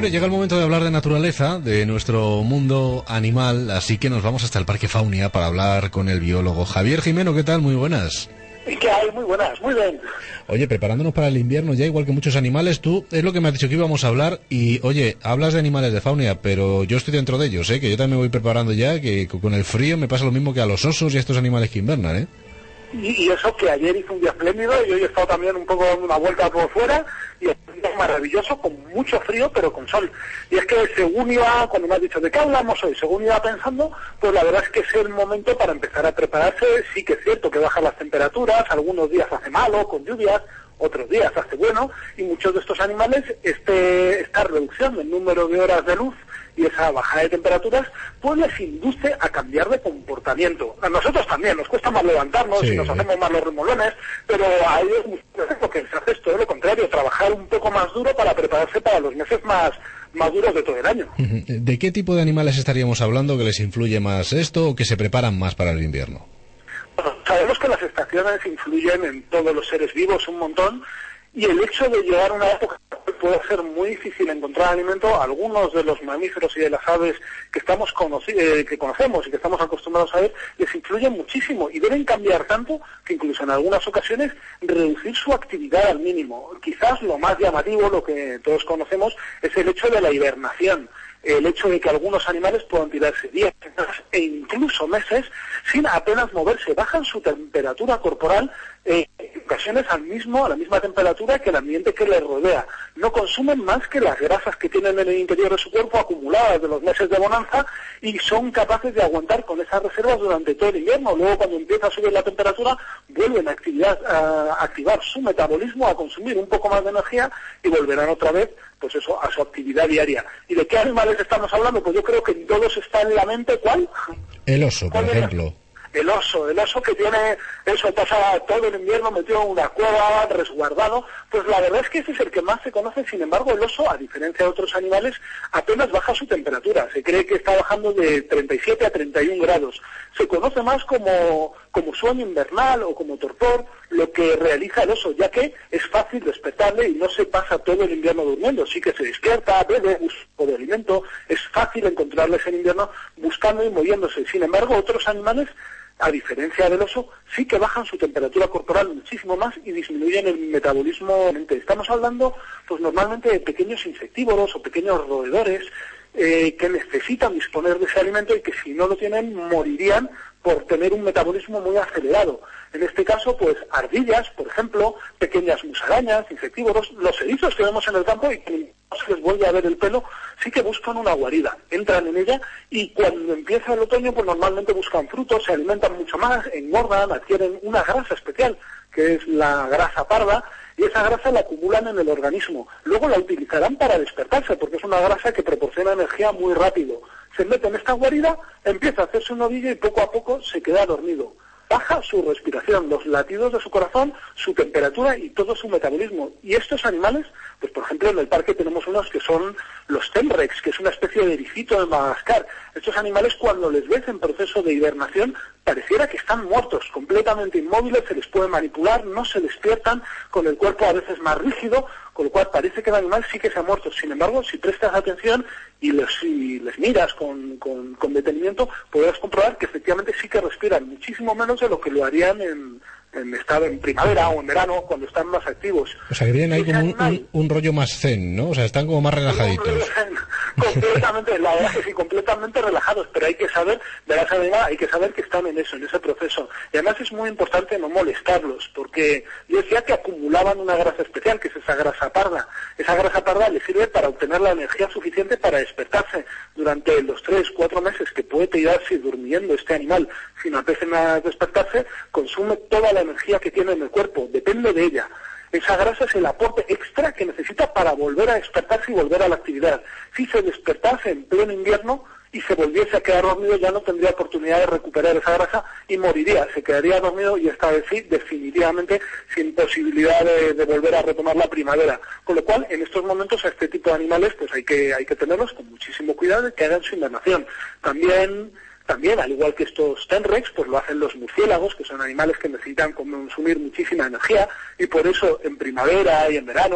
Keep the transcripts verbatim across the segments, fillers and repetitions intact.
Bueno, llega el momento de hablar de naturaleza, de nuestro mundo animal, así que nos vamos hasta el Parque Faunia para hablar con el biólogo Javier Jimeno. ¿Qué tal? Muy buenas. ¿Y qué hay? Muy buenas, muy bien. Oye, preparándonos para el invierno ya, igual que muchos animales, tú es lo que me has dicho que íbamos a hablar y, oye, hablas de animales de Faunia, pero yo estoy dentro de ellos, ¿eh? Que yo también me voy preparando ya, que con el frío me pasa lo mismo que a los osos y a estos animales que invernan, ¿eh? Y, y eso que ayer hizo un día espléndido y hoy he estado también un poco dando una vuelta por fuera y es un día maravilloso, con mucho frío pero con sol. Y es que según iba, cuando me has dicho de qué hablamos hoy, según iba pensando, pues la verdad es que es el momento para empezar a prepararse. Sí que es cierto que bajan las temperaturas, algunos días hace malo, con lluvias, otros días hace bueno, y muchos de estos animales, este esta reducción del número de horas de luz y esa bajada de temperaturas, pues les induce a cambiar de comportamiento. A nosotros también, nos cuesta más levantarnos sí, y nos hacemos más los remolones, pero a ellos lo que se hace es todo lo contrario, trabajar un poco más duro para prepararse para los meses más, más duros de todo el año. ¿De qué tipo de animales estaríamos hablando que les influye más esto o que se preparan más para el invierno? Bueno, sabemos que las estaciones influyen en todos los seres vivos un montón, y el hecho de llegar a una época puede ser muy difícil encontrar alimento. Algunos de los mamíferos y de las aves que estamos conoci- eh, que conocemos y que estamos acostumbrados a ver, les influyen muchísimo y deben cambiar tanto que incluso en algunas ocasiones reducir su actividad al mínimo. Quizás lo más llamativo, lo que todos conocemos, es el hecho de la hibernación. El hecho de que algunos animales puedan tirarse días e incluso meses sin apenas moverse, bajan su temperatura corporal eh, en ocasiones al mismo, a la misma temperatura que el ambiente que les rodea. No consumen más que las grasas que tienen en el interior de su cuerpo acumuladas de los meses de bonanza y son capaces de aguantar con esas reservas durante todo el invierno. Luego, cuando empieza a subir la temperatura, vuelven a, actividad, a activar su metabolismo, a consumir un poco más de energía y volverán otra vez pues eso, a su actividad diaria. ¿Y de qué animales estamos hablando? Pues yo creo que en todos está en la mente, ¿cuál? El oso, por ejemplo. El oso, el oso que tiene, eso pasa todo el invierno metido en una cueva, resguardado, pues la verdad es que ese es el que más se conoce. Sin embargo, el oso, a diferencia de otros animales, apenas baja su temperatura. Se cree que está bajando de treinta y siete a treinta y uno grados. Se conoce más como, como sueño invernal o como torpor, lo que realiza el oso, ya que es fácil despertarle y no se pasa todo el invierno durmiendo. Sí que se despierta, bebe, busca de alimento, es fácil encontrarles en invierno buscando y moviéndose. Sin embargo, otros animales, a diferencia del oso, sí que bajan su temperatura corporal muchísimo más y disminuyen el metabolismo. Estamos hablando, pues normalmente de pequeños insectívoros o pequeños roedores eh, que necesitan disponer de ese alimento y que si no lo tienen morirían por tener un metabolismo muy acelerado. En este caso, pues ardillas, por ejemplo, pequeñas musarañas, insectívoros, los erizos que vemos en el campo y que no se les vuelve a ver el pelo, sí que buscan una guarida, entran en ella y cuando empieza el otoño, pues normalmente buscan frutos, se alimentan mucho más, engordan, adquieren una grasa especial, que es la grasa parda, y esa grasa la acumulan en el organismo. Luego la utilizarán para despertarse, porque es una grasa que proporciona energía muy rápido. Se mete en esta guarida, empieza a hacerse un ovillo y poco a poco se queda dormido. Baja su respiración, los latidos de su corazón, su temperatura y todo su metabolismo. Y estos animales, pues por ejemplo en el parque tenemos unos que son los tenrex, que es una especie de ericito de Madagascar. Estos animales cuando les ves en proceso de hibernación pareciera que están muertos, completamente inmóviles, se les puede manipular, no se despiertan, con el cuerpo a veces más rígido, con lo cual parece que el animal sí que se ha muerto. Sin embargo, si prestas atención y les, y les miras con, con, con detenimiento, podrás comprobar que efectivamente sí que respiran muchísimo menos de lo que lo harían en, en estado en primavera o en verano, cuando están más activos. O sea, que vienen ahí como un, un, un rollo más zen, ¿no? O sea, están como más relajaditos. Completamente, la verdad que sí, completamente relajados, pero hay que saber, de la salida, hay que saber que están en eso, en ese proceso. Y además es muy importante no molestarlos, porque yo decía que acumulaban una grasa especial, que es esa grasa parda. Esa grasa parda les sirve para obtener la energía suficiente para despertarse durante los tres, cuatro meses que puede tirarse durmiendo este animal sin apenas despertarse, consume toda la energía que tiene en el cuerpo, depende de ella. Esa grasa es el aporte extra que necesita para volver a despertarse y volver a la actividad. Si se despertase en pleno invierno y se volviese a quedar dormido, ya no tendría oportunidad de recuperar esa grasa y moriría, se quedaría dormido y esta vez sí, definitivamente sin posibilidad de, de volver a retomar la primavera. Con lo cual, en estos momentos a este tipo de animales pues hay que, hay que tenerlos con muchísimo cuidado y que hagan su hibernación. También... También, al igual que estos tenrex, pues lo hacen los murciélagos, que son animales que necesitan consumir muchísima energía, y por eso en primavera y en verano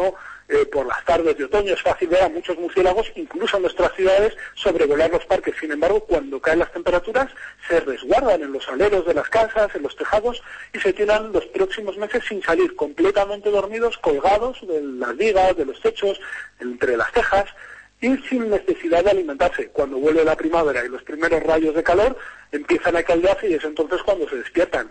eh, por las tardes de otoño. Es fácil ver a muchos murciélagos, incluso en nuestras ciudades, sobrevolar los parques. Sin embargo, cuando caen las temperaturas, se resguardan en los aleros de las casas, en los tejados, y se tiran los próximos meses sin salir, completamente dormidos, colgados de las vigas, de los techos, entre las tejas, y sin necesidad de alimentarse. Cuando vuelve la primavera y los primeros rayos de calor, empiezan a caldearse y es entonces cuando se despiertan.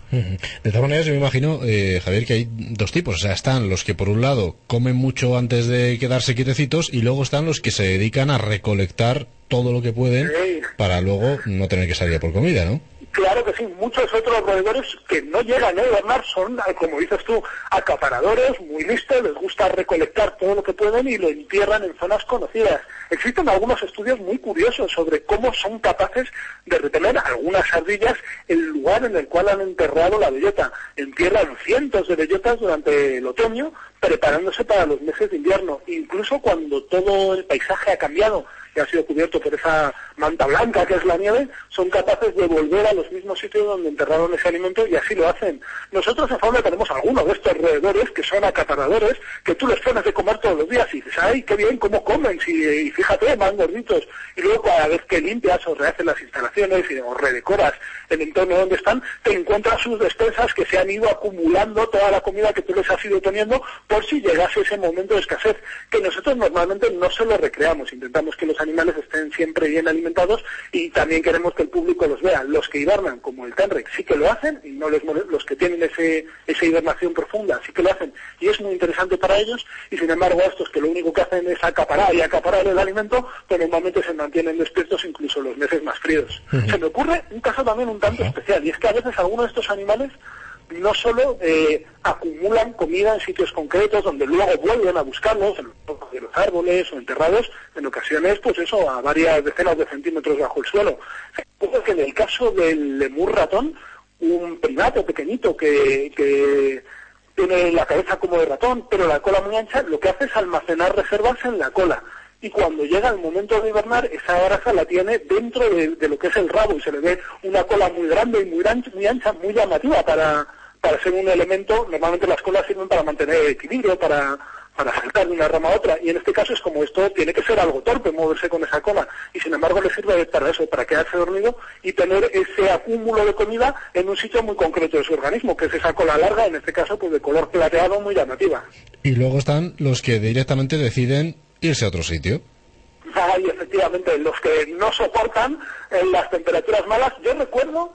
De todas maneras, yo me imagino, eh, Javier, que hay dos tipos. O sea, están los que por un lado comen mucho antes de quedarse quietecitos y luego están los que se dedican a recolectar todo lo que pueden sí. para luego no tener que salir a por comida, ¿no? Claro que sí, muchos otros roedores que no llegan a hibernar son, como dices tú, acaparadores, muy listos, les gusta recolectar todo lo que pueden y lo entierran en zonas conocidas. Existen algunos estudios muy curiosos sobre cómo son capaces de retener algunas ardillas el lugar en el cual han enterrado la bellota. Entierran cientos de bellotas durante el otoño, preparándose para los meses de invierno. Incluso cuando todo el paisaje ha cambiado y ha sido cubierto por esa manta blanca que es la nieve, son capaces de volver a los mismos sitios donde enterraron ese alimento y así lo hacen. Nosotros en Fauna tenemos algunos de estos roedores que son acaparadores, que tú les pones de comer todos los días y dices, ¡ay, qué bien, cómo comen! Si, y fíjate, más gorditos. Y luego cada vez que limpias o rehaces las instalaciones y, o redecoras el entorno donde están, te encuentras sus despensas que se han ido acumulando toda la comida que tú les has ido teniendo por si llegase ese momento de escasez, que nosotros normalmente no se lo recreamos. Intentamos que los animales estén siempre bien alimentados y también queremos que el público los vea. Los que hibernan, como el Tenrec, sí que lo hacen y no les molesta. Los que tienen ese esa hibernación profunda sí que lo hacen y es muy interesante para ellos, y sin embargo estos que lo único que hacen es acaparar y acaparar el alimento, pero normalmente se mantienen despiertos incluso los meses más fríos. Uh-huh. Se me ocurre un caso también un tanto uh-huh. especial, y es que a veces algunos de estos animales no solo eh, acumulan comida en sitios concretos donde luego vuelven a buscarlos, en los de los árboles o enterrados, en ocasiones, pues eso, a varias decenas de centímetros bajo el suelo. Ocurre que en el caso del lemur ratón, un primate pequeñito que, que tiene la cabeza como de ratón, pero la cola muy ancha, lo que hace es almacenar reservas en la cola. Y cuando llega el momento de hibernar, esa grasa la tiene dentro de, de lo que es el rabo, y se le ve una cola muy grande y muy ancha, muy, ancha, muy llamativa para, para ser un elemento. Normalmente las colas sirven para mantener el equilibrio, para, para saltar de una rama a otra, y en este caso es como esto, tiene que ser algo torpe moverse con esa cola, y sin embargo le sirve para eso, para quedarse dormido y tener ese acúmulo de comida en un sitio muy concreto de su organismo, que es esa cola larga, en este caso pues de color plateado, muy llamativa. Y luego están los que directamente deciden irse a otro sitio. Ah, y efectivamente, los que no soportan eh, las temperaturas malas. Yo recuerdo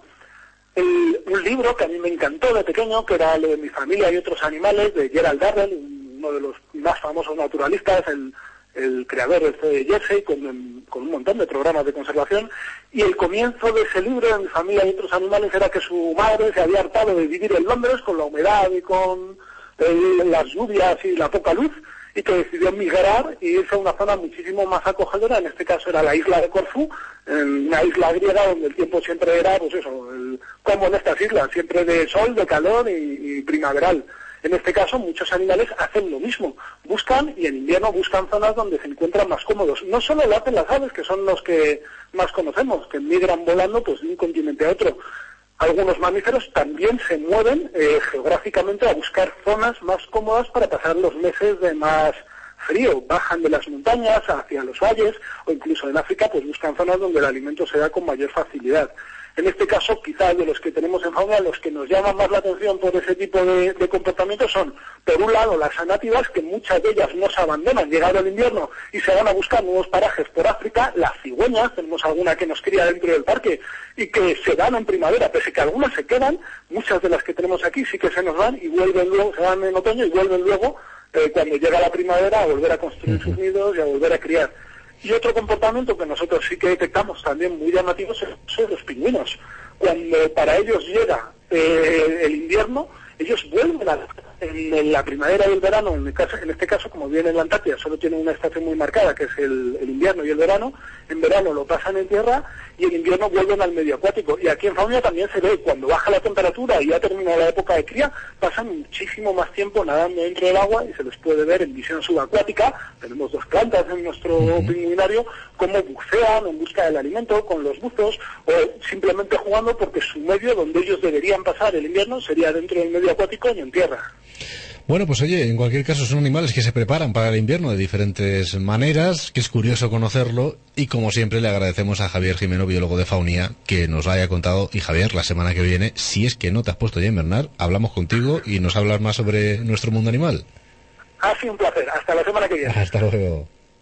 el, un libro que a mí me encantó de pequeño, que era lo de Mi familia y otros animales, de Gerald Darrell, uno de los más famosos naturalistas, el, el creador de Jersey, con, con un montón de programas de conservación, y el comienzo de ese libro, de Mi familia y otros animales, era que su madre se había hartado de vivir en Londres con la humedad y con el, las lluvias y la poca luz, y que decidió migrar y irse a una zona muchísimo más acogedora. En este caso era la isla de Corfú, en una isla griega donde el tiempo siempre era, pues eso, el, como en estas islas, siempre de sol, de calor y, y primaveral. En este caso muchos animales hacen lo mismo, buscan, y en invierno buscan zonas donde se encuentran más cómodos. No solo lo hacen las aves, que son los que más conocemos, que migran volando pues de un continente a otro. Algunos mamíferos también se mueven eh, geográficamente a buscar zonas más cómodas para pasar los meses de más frío. Bajan de las montañas hacia los valles, o incluso en África pues buscan zonas donde el alimento se da con mayor facilidad. En este caso, quizás de los que tenemos en fauna, los que nos llaman más la atención por ese tipo de, de comportamientos son, por un lado, las anativas, que muchas de ellas no se abandonan llegado el invierno y se van a buscar nuevos parajes por África. Las cigüeñas, tenemos alguna que nos cría dentro del parque y que se van en primavera, pese que algunas se quedan, muchas de las que tenemos aquí sí que se nos van y vuelven luego, se van en otoño y vuelven luego, eh, cuando llega la primavera, a volver a construir sus nidos y a volver a criar. Y otro comportamiento que nosotros sí que detectamos también muy llamativo son los pingüinos. Cuando para ellos llega eh, el invierno, ellos vuelven a, en, en la primavera y el verano. En, el caso, en este caso, como viene en la Antártida, solo tienen una estación muy marcada, que es el, el invierno y el verano. En verano lo pasan en tierra y en invierno vuelven al medio acuático. Y aquí en Faunia también se ve, cuando baja la temperatura y ya termina la época de cría, pasan muchísimo más tiempo nadando dentro del agua y se les puede ver en visión subacuática. Tenemos dos plantas en nuestro uh-huh. pingüinario, cómo bucean en busca del alimento con los buzos, o simplemente jugando, porque su medio donde ellos deberían pasar el invierno sería dentro del medio acuático y en tierra. Bueno, pues oye, en cualquier caso son animales que se preparan para el invierno de diferentes maneras, que es curioso conocerlo, y como siempre le agradecemos a Javier Jimeno, biólogo de Faunía, que nos lo haya contado. Y Javier, la semana que viene, si es que no te has puesto ya a invernar, hablamos contigo y nos hablas más sobre nuestro mundo animal. Ha sido un placer. Hasta la semana que viene. Hasta luego.